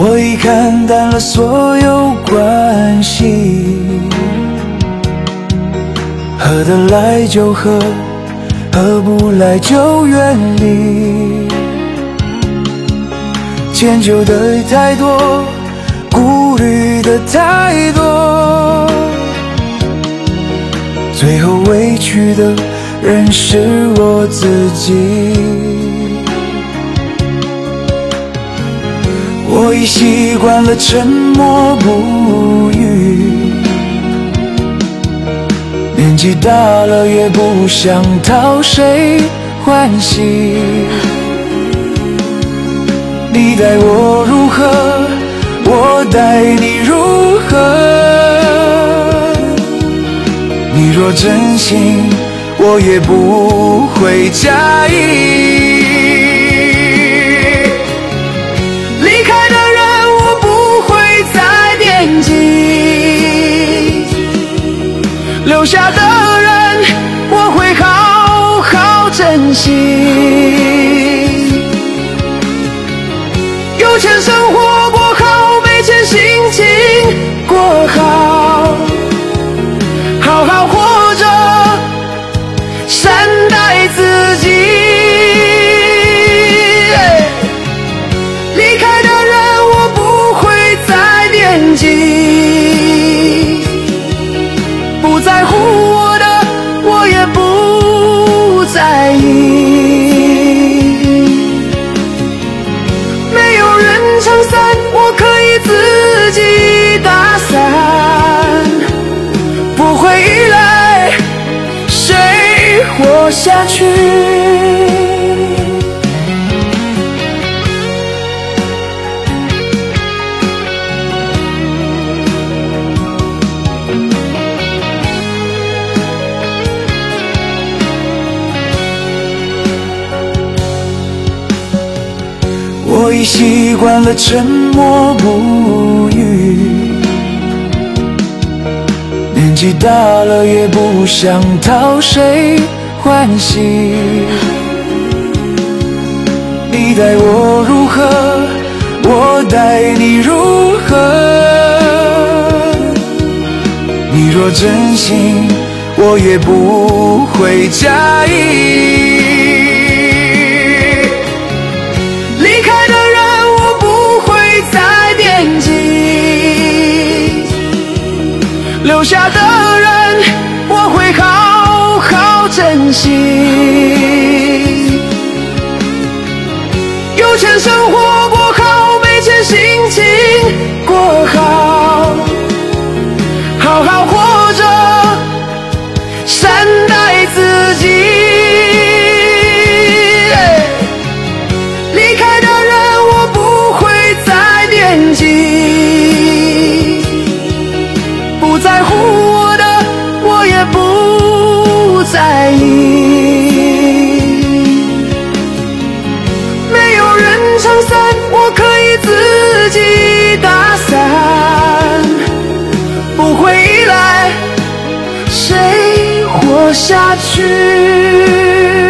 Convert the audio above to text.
我已看淡了所有关系，合得来就合，合不来就远离。迁就的太多，顾虑的太多，最后委屈的人是我自己。我已习惯了沉默不语，年纪大了也不想讨谁欢喜。你待我如何，我待你如何？你若真心，我也不会介意。离开的人，我不会再惦记；留下的人，我会好好珍惜。有钱生活过好，没钱心情过好，好好活着，善待自己。离开的人我不会再惦记，不在乎我的我也不在意。撑伞，我可以自己打伞，不会依赖谁活下去。我已习惯了沉默不语，年纪大了也不想讨谁欢喜。你待我如何，我待你如何？你若真心，我也不会介意。留下的人，我会好好珍惜。有钱生活过好，没钱心情过好，好好活着，善待自己。离开的人，我不会再惦记。不在乎我的，我也不在意。没有人撑伞，我可以自己打伞，不会依赖谁活下去。